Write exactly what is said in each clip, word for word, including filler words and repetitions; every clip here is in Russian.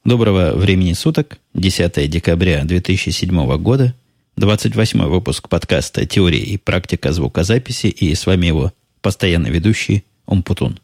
Доброго времени суток, десятое декабря две тысячи седьмого года, двадцать восьмой выпуск подкаста «Теория и практика звукозаписи», и с вами его постоянный ведущий Умпутун.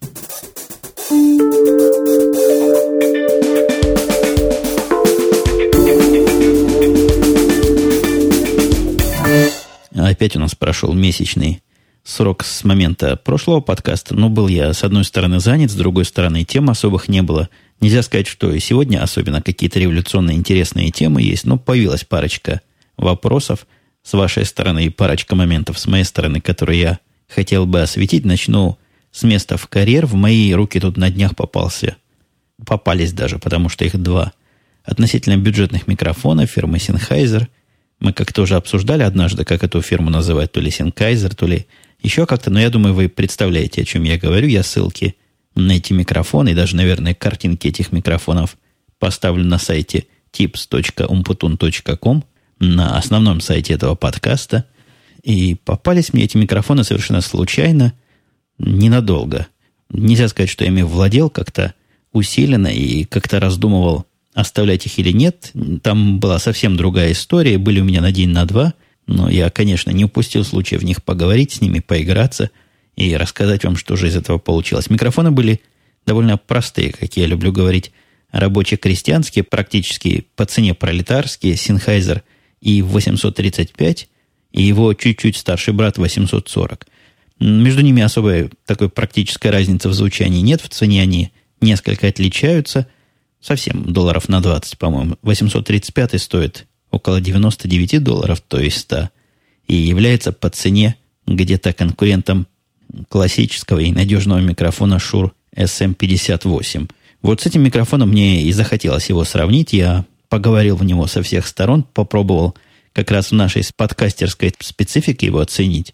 Опять у нас прошел месячный срок с момента прошлого подкаста, но был я, с одной стороны, занят, с другой стороны, тем особых не было. Нельзя сказать, что и сегодня особенно какие-то революционные интересные темы есть, но появилась парочка вопросов с вашей стороны и парочка моментов с моей стороны, которые я хотел бы осветить. Начну с места в карьер. В мои руки тут на днях попался, попались даже, потому что их два, относительно бюджетных микрофона фирмы Sennheiser. Мы как-то уже обсуждали однажды, как эту фирму называют, то ли Sennheiser, то ли еще как-то, но я думаю, вы представляете, о чем я говорю. Я ссылки на эти микрофоны и даже, наверное, картинки этих микрофонов поставлю на сайте tips точка umputun точка com, на основном сайте этого подкаста. И попались мне эти микрофоны совершенно случайно, ненадолго. Нельзя сказать, что я ими владел как-то усиленно и как-то раздумывал, оставлять их или нет. Там была совсем другая история. Были у меня на день, на два. Но я, конечно, не упустил случая в них поговорить с ними, поиграться и рассказать вам, что же из этого получилось. Микрофоны были довольно простые, как я люблю говорить, рабоче-крестьянские, практически по цене пролетарские, Sennheiser и восемьсот тридцать пять, и его чуть-чуть старший брат восемьсот сорок. Между ними особой такой практической разницы в звучании нет. В цене они несколько отличаются. Совсем долларов на двадцать, по-моему. восемьсот тридцать пять стоит около девяносто девять долларов, то есть сто, и является по цене где-то конкурентом классического и надежного микрофона Shure эс эм пятьдесят восемь. Вот с этим микрофоном мне и захотелось его сравнить. Я поговорил в него со всех сторон, попробовал как раз в нашей подкастерской специфике его оценить,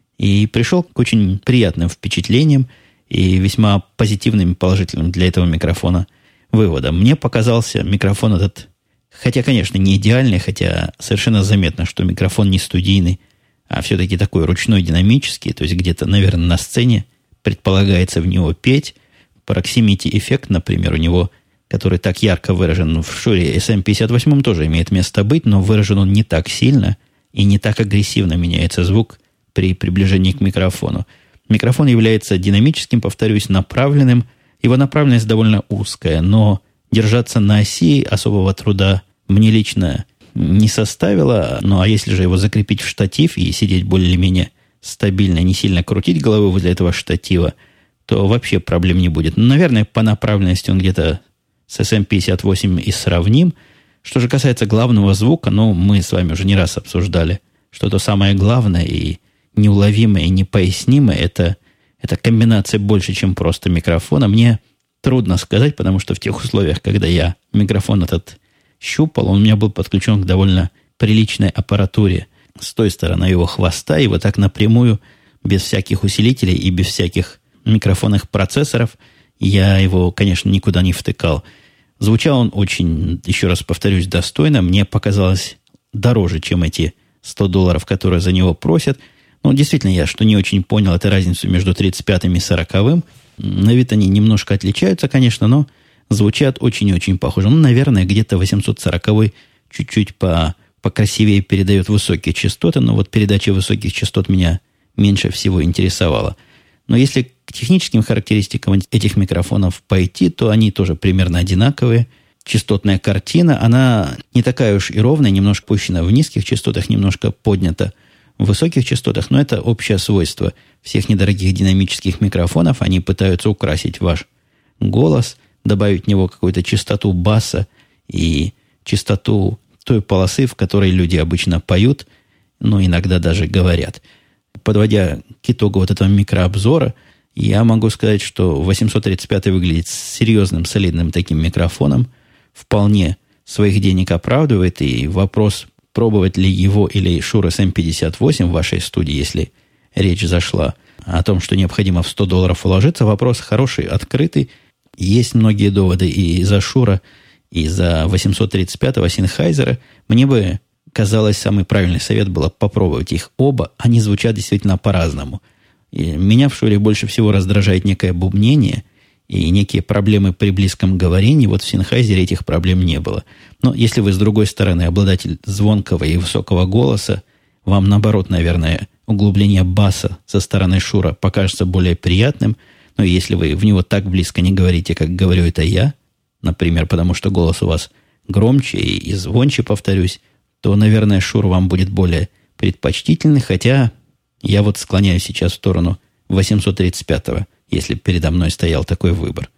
и пришел к очень приятным впечатлениям и весьма позитивным и положительным для этого микрофона выводом. Мне показался микрофон этот, хотя, конечно, не идеальный, хотя совершенно заметно, что микрофон не студийный, а все-таки такой ручной, динамический, то есть где-то, наверное, на сцене предполагается в него петь. Proximity эффект, например, у него, который так ярко выражен в Shure эс эм пятьдесят восемь, тоже имеет место быть, но выражен он не так сильно и не так агрессивно меняется звук при приближении к микрофону. Микрофон является динамическим, повторюсь, направленным. Его направленность довольно узкая, но держаться на оси особого труда мне лично не составило. Ну, а если же его закрепить в штатив и сидеть более-менее стабильно, не сильно крутить головой возле этого штатива, то вообще проблем не будет. Ну, наверное, по направленности он где-то с эс эм пятьдесят восемь и сравним. Что же касается главного звука, ну, мы с вами уже не раз обсуждали, что то самое главное и неуловимое, и непояснимое, это, это комбинация больше, чем просто микрофона. Мне трудно сказать, потому что в тех условиях, когда я микрофон этот щупал, он у меня был подключен к довольно приличной аппаратуре с той стороны его хвоста, и вот так напрямую, без всяких усилителей и без всяких микрофонных процессоров, я его, конечно, никуда не втыкал. Звучал он очень, еще раз повторюсь, достойно. Мне показалось дороже, чем эти сто долларов, которые за него просят. Но действительно, я что не очень понял, это разницу между тридцать пятым и сороковым. На вид они немножко отличаются, конечно, но звучат очень и очень похоже. Ну, наверное, где-то восемьсот сороковой чуть-чуть по, покрасивее передает высокие частоты, но вот передача высоких частот меня меньше всего интересовала. Но если к техническим характеристикам этих микрофонов пойти, то они тоже примерно одинаковые. Частотная картина, она не такая уж и ровная, немножко опущена в низких частотах, немножко поднята в высоких частотах, но это общее свойство всех недорогих динамических микрофонов. Они пытаются украсить ваш голос, добавить в него какую-то частоту баса и частоту той полосы, в которой люди обычно поют, но иногда даже говорят. Подводя к итогу вот этого микрообзора, я могу сказать, что восемьсот тридцать пять выглядит серьезным, солидным таким микрофоном, вполне своих денег оправдывает, и вопрос, пробовать ли его или Shure эс эм пятьдесят восемь в вашей студии, если речь зашла о том, что необходимо в сто долларов вложиться, вопрос хороший, открытый. Есть многие доводы и за Shure, и за восемьсот тридцать пятого Sennheiser. Мне бы казалось, самый правильный совет было попробовать их оба. Они звучат действительно по-разному. И меня в Shure больше всего раздражает некое бубнение и некие проблемы при близком говорении, вот в Sennheiser этих проблем не было. Но если вы, с другой стороны, обладатель звонкого и высокого голоса, вам, наоборот, наверное, углубление баса со стороны Шура покажется более приятным. Но если вы в него так близко не говорите, как говорю это я, например, потому что голос у вас громче и, и звонче, повторюсь, то, наверное, Шур вам будет более предпочтительный, хотя я вот склоняюсь сейчас в сторону восемьсот тридцать пятого, если передо мной стоял такой выбор.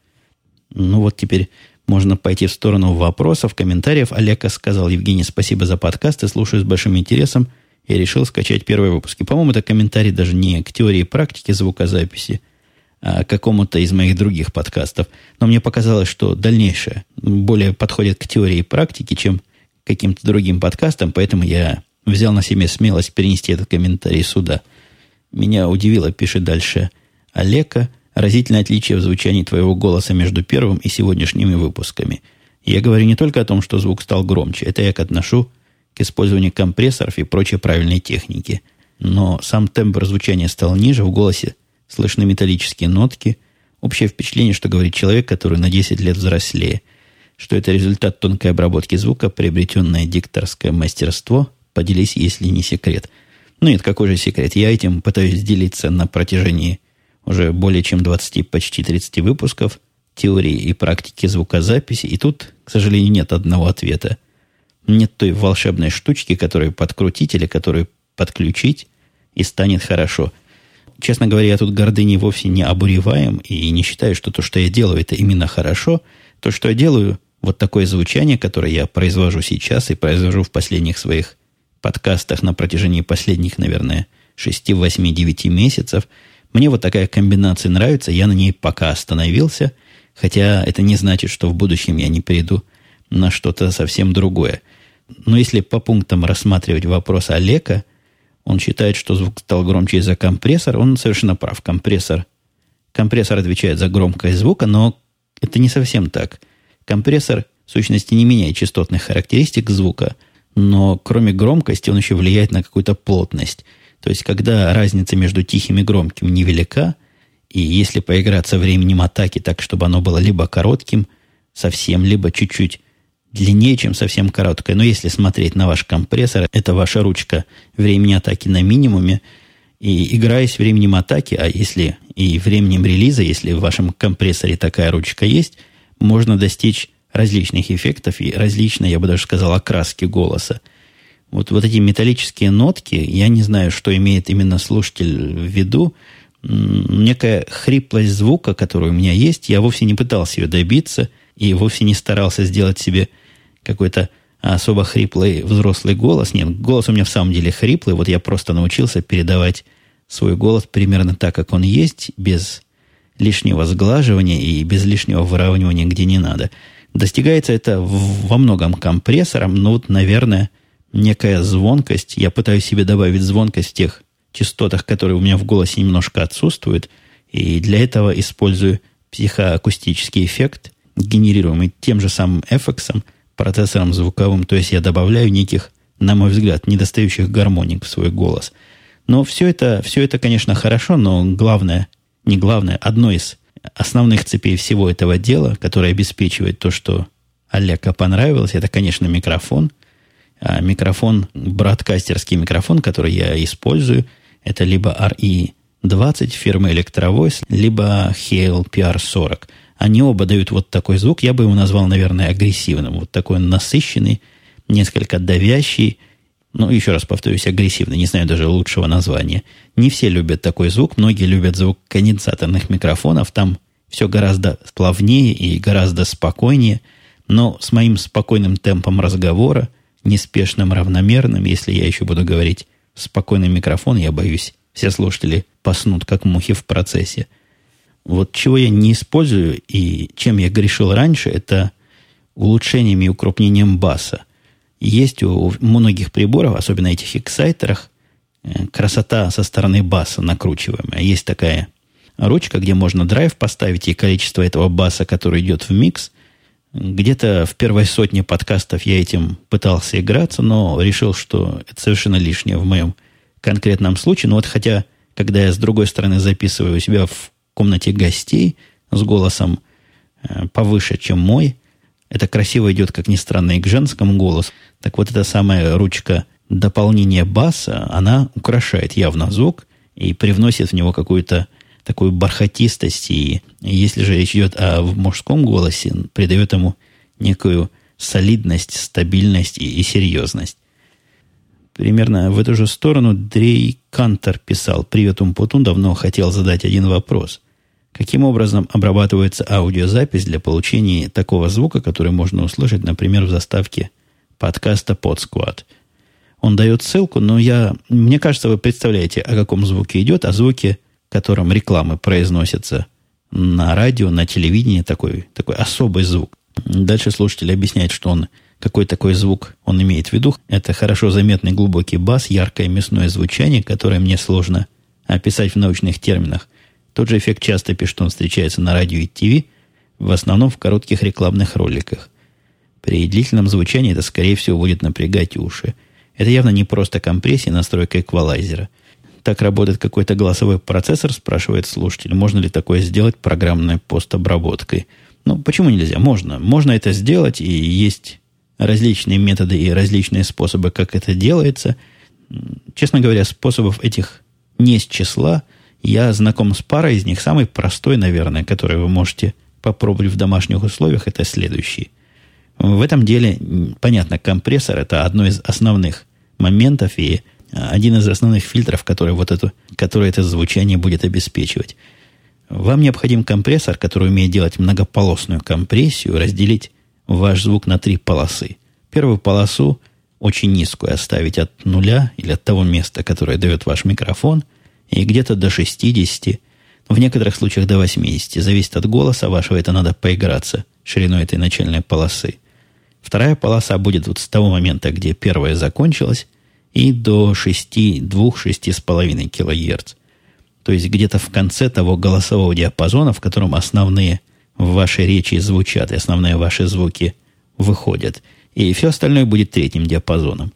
Ну вот теперь можно пойти в сторону вопросов, комментариев. Олега сказал: Евгений, спасибо за подкаст, и слушаю с большим интересом, и решил скачать первые выпуски. По-моему, это комментарий даже не к теории и практике звукозаписи, а к какому-то из моих других подкастов. Но мне показалось, что дальнейшее более подходит к теории и практике, чем к каким-то другим подкастам, поэтому я взял на себя смелость перенести этот комментарий сюда. Меня удивило, пишет дальше Олега, разительное отличие в звучании твоего голоса между первым и сегодняшними выпусками. Я говорю не только о том, что звук стал громче, это я отношу к использованию компрессоров и прочей правильной техники. Но сам тембр звучания стал ниже, в голосе слышны металлические нотки. Общее впечатление, что говорит человек, который на десять лет взрослее. Что это результат тонкой обработки звука, приобретенное дикторское мастерство. Поделись, если не секрет. Ну нет, какой же секрет? Я этим пытаюсь делиться на протяжении уже более чем двадцати, почти тридцати выпусков теории и практики звукозаписи. И тут, к сожалению, нет одного ответа. Нет той волшебной штучки, которую подкрутить или которую подключить, и станет хорошо. Честно говоря, я тут гордыней вовсе не обуреваем и не считаю, что то, что я делаю, это именно хорошо. То, что я делаю, вот такое звучание, которое я произвожу сейчас и произвожу в последних своих подкастах на протяжении последних, наверное, шести, восьми, девяти месяцев, мне вот такая комбинация нравится, я на ней пока остановился, хотя это не значит, что в будущем я не перейду на что-то совсем другое. Но если по пунктам рассматривать вопрос Олега, он считает, что звук стал громче из-за компрессора. Он совершенно прав. Компрессор, компрессор отвечает за громкость звука, но это не совсем так. Компрессор, в сущности, не меняет частотных характеристик звука, но кроме громкости он еще влияет на какую-то плотность. То есть, когда разница между тихим и громким невелика, и если поиграть со временем атаки так, чтобы оно было либо коротким совсем, либо чуть-чуть длиннее, чем совсем короткая. Но если смотреть на ваш компрессор, это ваша ручка времени атаки на минимуме. И играясь временем атаки, а если и временем релиза, если в вашем компрессоре такая ручка есть, можно достичь различных эффектов и различной, я бы даже сказал, окраски голоса. Вот, вот эти металлические нотки, я не знаю, что имеет именно слушатель в виду. Некая хриплость звука, которая у меня есть, я вовсе не пытался ее добиться и вовсе не старался сделать себе какой-то особо хриплый взрослый голос. Нет, голос у меня в самом деле хриплый. Вот я просто научился передавать свой голос примерно так, как он есть, без лишнего сглаживания и без лишнего выравнивания, где не надо. Достигается это во многом компрессором, но вот, наверное, некая звонкость. Я пытаюсь себе добавить звонкость в тех частотах, которые у меня в голосе немножко отсутствуют, и для этого использую психоакустический эффект, генерируемый тем же самым эф икс, процессором звуковым. То есть я добавляю неких, на мой взгляд, недостающих гармоник в свой голос. Но все это, все это, конечно, хорошо, но главное, не главное, одно из основных цепей всего этого дела, которое обеспечивает то, что Олегу понравилось, это, конечно, микрофон. А микрофон, бродкастерский микрофон, который я использую, это либо ар и двадцать фирмы Electrovoice, либо Hale пи ар сорок. Они оба дают вот такой звук, я бы его назвал, наверное, агрессивным. Вот такой насыщенный, несколько давящий, ну, еще раз повторюсь, агрессивный, не знаю даже лучшего названия. Не все любят такой звук, многие любят звук конденсаторных микрофонов, там все гораздо плавнее и гораздо спокойнее, но с моим спокойным темпом разговора, неспешным, равномерным, если я еще буду говорить в спокойный микрофон, я боюсь, все слушатели поснут, как мухи в процессе. Вот чего я не использую и чем я грешил раньше, это улучшением и укрупнением баса. Есть у многих приборов, особенно этих эксайтерах, красота со стороны баса накручиваемая. Есть такая ручка, где можно драйв поставить, и количество этого баса, который идет в микс. Где-то в первой сотне подкастов я этим пытался играться, но решил, что это совершенно лишнее в моем конкретном случае. Но вот хотя, когда я с другой стороны записываю у себя в комнате гостей, с голосом повыше, чем мой. Это красиво идет, как ни странно, и к женскому голосу. Так вот, эта самая ручка дополнения баса, она украшает явно звук и привносит в него какую-то такую бархатистость. И если же речь идет о мужском голосе, придает ему некую солидность, стабильность и, и серьезность. Примерно в эту же сторону Дрей Кантер писал: «Привет, Умпутун, давно хотел задать один вопрос. Каким образом обрабатывается аудиозапись для получения такого звука, который можно услышать, например, в заставке подкаста PodSquad?» Он дает ссылку, но я, мне кажется, вы представляете, о каком звуке идет, о звуке, которым рекламы произносятся на радио, на телевидении, такой, такой особый звук. Дальше слушатель объясняет, что он, какой такой звук он имеет в виду. Это хорошо заметный глубокий бас, яркое мясное звучание, которое мне сложно описать в научных терминах. Тот же эффект часто, пишет он, встречается на радио и ТВ, в основном в коротких рекламных роликах. При длительном звучании это, скорее всего, будет напрягать уши. Это явно не просто компрессия, настройка эквалайзера. Так работает какой-то голосовой процессор, спрашивает слушатель. Можно ли такое сделать программной постобработкой? Ну, почему нельзя? Можно. Можно это сделать, и есть различные методы и различные способы, как это делается. Честно говоря, способов этих не с числа. Я знаком с парой из них. Самый простой, наверное, который вы можете попробовать в домашних условиях, это следующий. В этом деле, понятно, компрессор – это одно из основных моментов и один из основных фильтров, который, вот эту, который это звучание будет обеспечивать. Вам необходим компрессор, который умеет делать многополосную компрессию, разделить ваш звук на три полосы. Первую полосу, очень низкую, оставить от нуля или от того места, которое дает ваш микрофон, и где-то до шестидесяти, в некоторых случаях до восьмидесяти. Зависит от голоса вашего, это надо поиграться шириной этой начальной полосы. Вторая полоса будет вот с того момента, где первая закончилась, и до шести, двух-шести с половиной килогерц. То есть где-то в конце того голосового диапазона, в котором основные в вашей речи звучат, и основные ваши звуки выходят. И все остальное будет третьим диапазоном.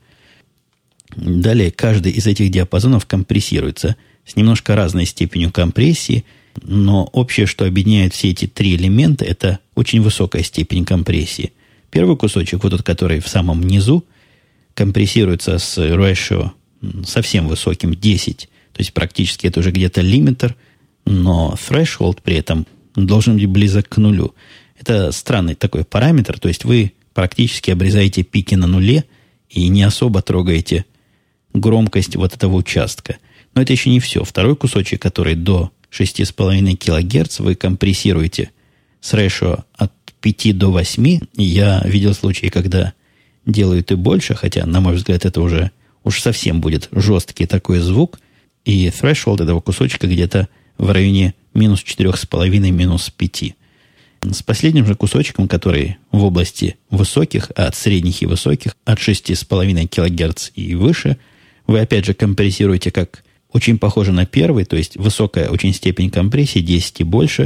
Далее каждый из этих диапазонов компрессируется с немножко разной степенью компрессии, но общее, что объединяет все эти три элемента, это очень высокая степень компрессии. Первый кусочек, вот тот, который в самом низу, компрессируется с ratio совсем высоким, десять. То есть практически это уже где-то лимитер, но threshold при этом должен быть близок к нулю. Это странный такой параметр, то есть вы практически обрезаете пики на нуле и не особо трогаете громкость вот этого участка. Но это еще не все. Второй кусочек, который до шести с половиной килогерц, вы компрессируете с ratio от пяти до восьми. И я видел случаи, когда делают и больше, хотя, на мой взгляд, это уже уж совсем будет жесткий такой звук. И threshold этого кусочка где-то в районе минус четырех с половиной, минус пяти. С последним же кусочком, который в области высоких, от средних и высоких, от шести с половиной килогерц и выше, вы опять же компрессируете как очень похоже на первый, то есть высокая очень степень компрессии, десять и больше,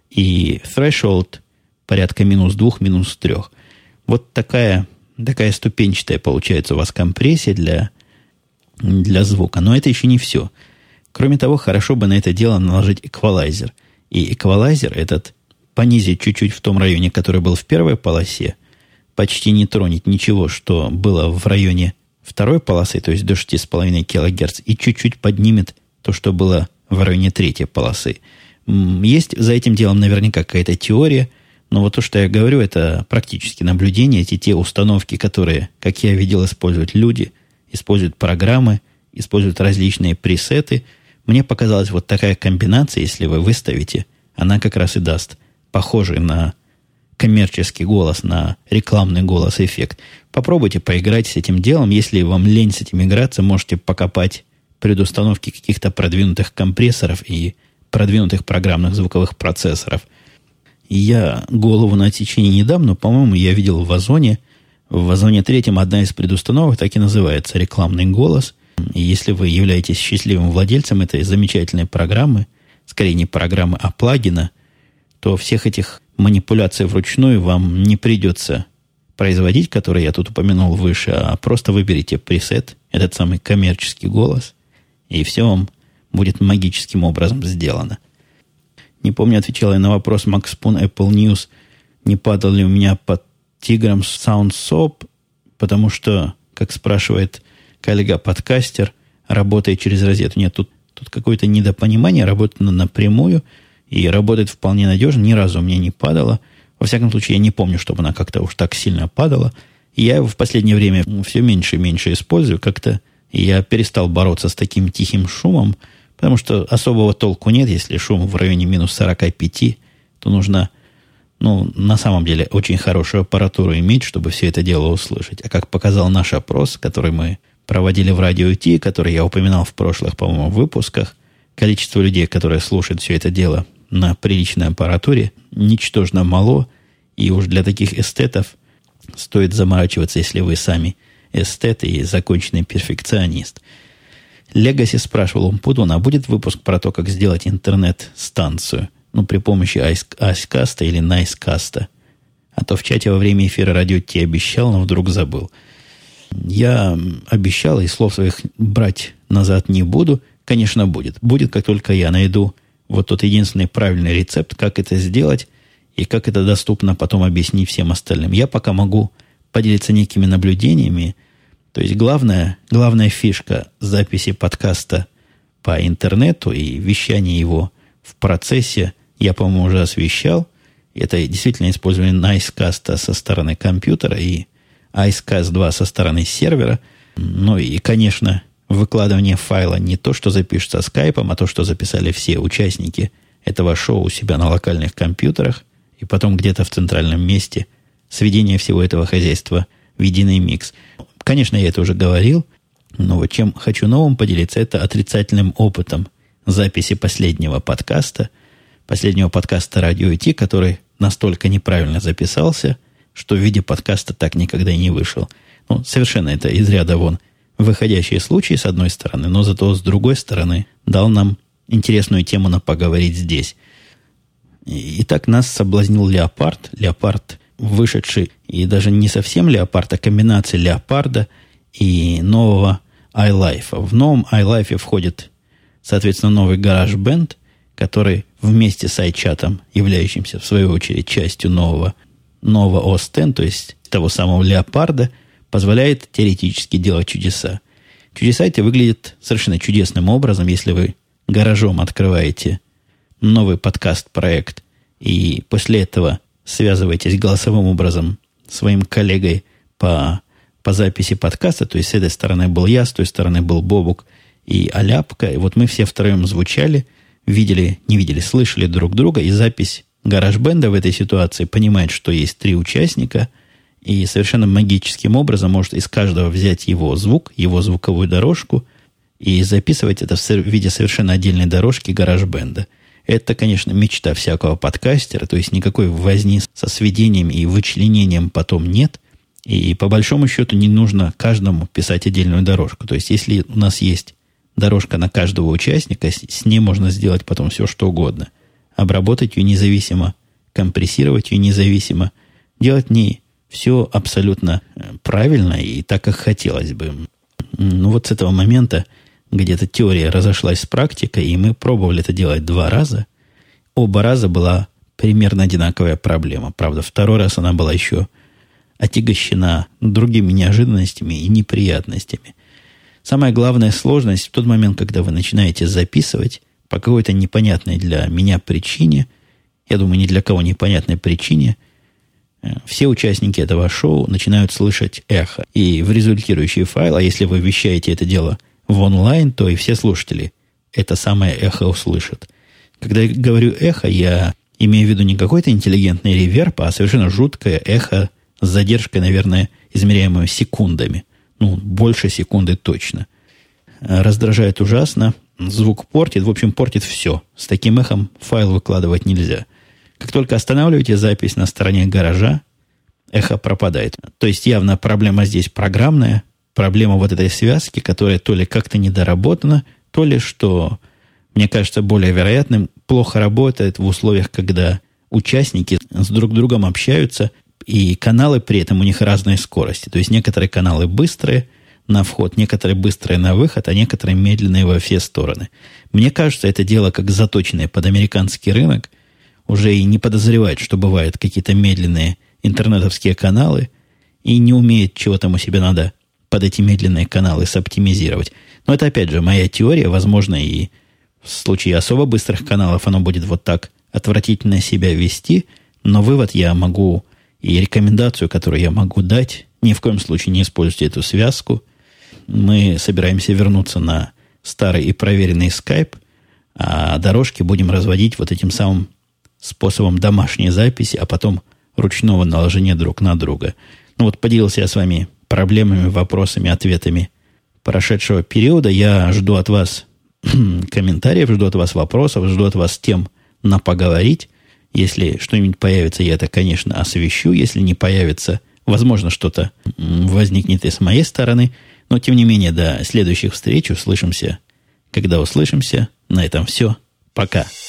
и threshold порядка минус двух, минус трех. Вот такая, такая ступенчатая получается у вас компрессия для, для звука. Но это еще не все. Кроме того, хорошо бы на это дело наложить эквалайзер. И эквалайзер этот понизить чуть-чуть в том районе, который был в первой полосе, почти не тронет ничего, что было в районе второй полосы, то есть до шести с половиной килогерц, и чуть-чуть поднимет то, что было в районе третьей полосы. Есть за этим делом наверняка какая-то теория, но вот то, что я говорю, это практически наблюдение, эти те установки, которые, как я видел, используют люди, используют программы, используют различные пресеты. Мне показалась вот такая комбинация, если вы выставите, она как раз и даст похожий на коммерческий голос, на рекламный голос эффект. Попробуйте поиграть с этим делом. Если вам лень с этим играться, можете покопать предустановки каких-то продвинутых компрессоров и продвинутых программных звуковых процессоров. Я голову на отсечение не дам, но, по-моему, я видел в Озоне. В Озоне третьем одна из предустановок так и называется рекламный голос. И если вы являетесь счастливым владельцем этой замечательной программы, скорее не программы, а плагина, то всех этих манипуляций вручную вам не придется производить, которые я тут упомянул выше, а просто выберите пресет, этот самый коммерческий голос, и все вам будет магическим образом сделано. Не помню, отвечал я на вопрос Макс Пун, Apple News, не падал ли у меня под тигром SoundSop, потому что, как спрашивает коллега-подкастер, работает через розетку. Нет, тут, тут какое-то недопонимание, работает напрямую и работает вполне надежно. Ни разу у меня не падало. Во всяком случае, я не помню, чтобы она как-то уж так сильно падала. И я его в последнее время все меньше и меньше использую. Как-то я перестал бороться с таким тихим шумом, потому что особого толку нет. Если шум в районе минус сорок пять, то нужно, ну, на самом деле, очень хорошую аппаратуру иметь, чтобы все это дело услышать. А как показал наш опрос, который мы проводили в Радио Ти, который я упоминал в прошлых, по-моему, выпусках, количество людей, которые слушают все это дело на приличной аппаратуре, ничтожно мало, и уж для таких эстетов стоит заморачиваться, если вы сами эстет и законченный перфекционист. Легаси спрашивал у Умпутуна, а будет выпуск про то, как сделать интернет-станцию, ну, при помощи Icecast или Nicecast. А то в чате во время эфира Радио Ти обещал, но вдруг забыл. Я обещал, и слов своих брать назад не буду. Конечно, будет. Будет, как только я найду вот тот единственный правильный рецепт, как это сделать, и как это доступно потом объяснить всем остальным. Я пока могу поделиться некими наблюдениями. То есть главная, главная фишка записи подкаста по интернету и вещания его в процессе я, по-моему, уже освещал. Это действительно использование Nicecast со стороны компьютера и Icecast два со стороны сервера. Ну и, конечно, выкладывание файла не то, что запишется скайпом, а то, что записали все участники этого шоу у себя на локальных компьютерах, и потом где-то в центральном месте сведение всего этого хозяйства в единый микс. Конечно, я это уже говорил, но вот чем хочу новым поделиться, это отрицательным опытом записи последнего подкаста, последнего подкаста Радио Ти, который настолько неправильно записался, что в виде подкаста так никогда и не вышел. Ну, совершенно это из ряда вон выходящие случаи, с одной стороны, но зато с другой стороны дал нам интересную тему на поговорить здесь. Итак, нас соблазнил леопард. Леопард, вышедший, и даже не совсем леопард, а комбинация леопарда и нового iLife. В новом iLife входит, соответственно, новый GarageBand, который вместе с iChat, являющимся, в свою очередь, частью нового, нового о эс десять, то есть того самого леопарда, позволяет теоретически делать чудеса. Чудеса эти выглядят совершенно чудесным образом, если вы гаражом открываете новый подкаст-проект и после этого связываетесь голосовым образом с своим коллегой по, по записи подкаста, то есть с этой стороны был я, с той стороны был Бобук и Аляпка, и вот мы все втроем звучали, видели, не видели, слышали друг друга, и запись GarageBand в этой ситуации понимает, что есть три участника, и совершенно магическим образом может из каждого взять его звук, его звуковую дорожку и записывать это в виде совершенно отдельной дорожки GarageBand. Это, конечно, мечта всякого подкастера, то есть никакой возни со сведением и вычленением потом нет, и по большому счету не нужно каждому писать отдельную дорожку. То есть если у нас есть дорожка на каждого участника, с ней можно сделать потом все, что угодно. Обработать ее независимо, компрессировать ее независимо, делать в ней все абсолютно правильно и так, как хотелось бы. Ну вот с этого момента где-то теория разошлась с практикой, и мы пробовали это делать два раза. Оба раза была примерно одинаковая проблема. Правда, второй раз она была еще отягощена другими неожиданностями и неприятностями. Самая главная сложность в тот момент, когда вы начинаете записывать по какой-то непонятной для меня причине, я думаю, ни для кого непонятной причине, все участники этого шоу начинают слышать эхо. И в результирующий файл, а если вы вещаете это дело в онлайн, то и все слушатели это самое эхо услышат. Когда я говорю эхо, я имею в виду не какой-то интеллигентный реверб, а совершенно жуткое эхо с задержкой, наверное, измеряемой секундами. Ну, больше секунды точно. Раздражает ужасно. Звук портит. В общем, портит все. С таким эхом файл выкладывать нельзя. Как только останавливаете запись на стороне гаража, эхо пропадает. То есть явно проблема здесь программная. Проблема вот этой связки, которая то ли как-то недоработана, то ли, что, мне кажется, более вероятным, плохо работает в условиях, когда участники с друг другом общаются, и каналы при этом у них разной скорости. То есть некоторые каналы быстрые, на вход, некоторые быстрые на выход, а некоторые медленные во все стороны. Мне кажется, это дело как заточенное под американский рынок. Уже и не подозревает, что бывают какие-то медленные интернетовские каналы, и не умеет, чего там у себя надо под эти медленные каналы соптимизировать. Но это, опять же, моя теория. Возможно, и в случае особо быстрых каналов оно будет вот так отвратительно себя вести. Но вывод я могу, и рекомендацию, которую я могу дать, ни в коем случае не используйте эту связку. Мы собираемся вернуться на старый и проверенный Skype, а дорожки будем разводить вот этим самым способом домашней записи, а потом ручного наложения друг на друга. Ну вот поделился я с вами проблемами, вопросами, ответами прошедшего периода. Я жду от вас комментариев, жду от вас вопросов, жду от вас тем на поговорить. Если что-нибудь появится, я это, конечно, освещу. Если не появится, возможно, что-то возникнет и с моей стороны. Но, тем не менее, до следующих встреч. Услышимся, когда услышимся. На этом все. Пока.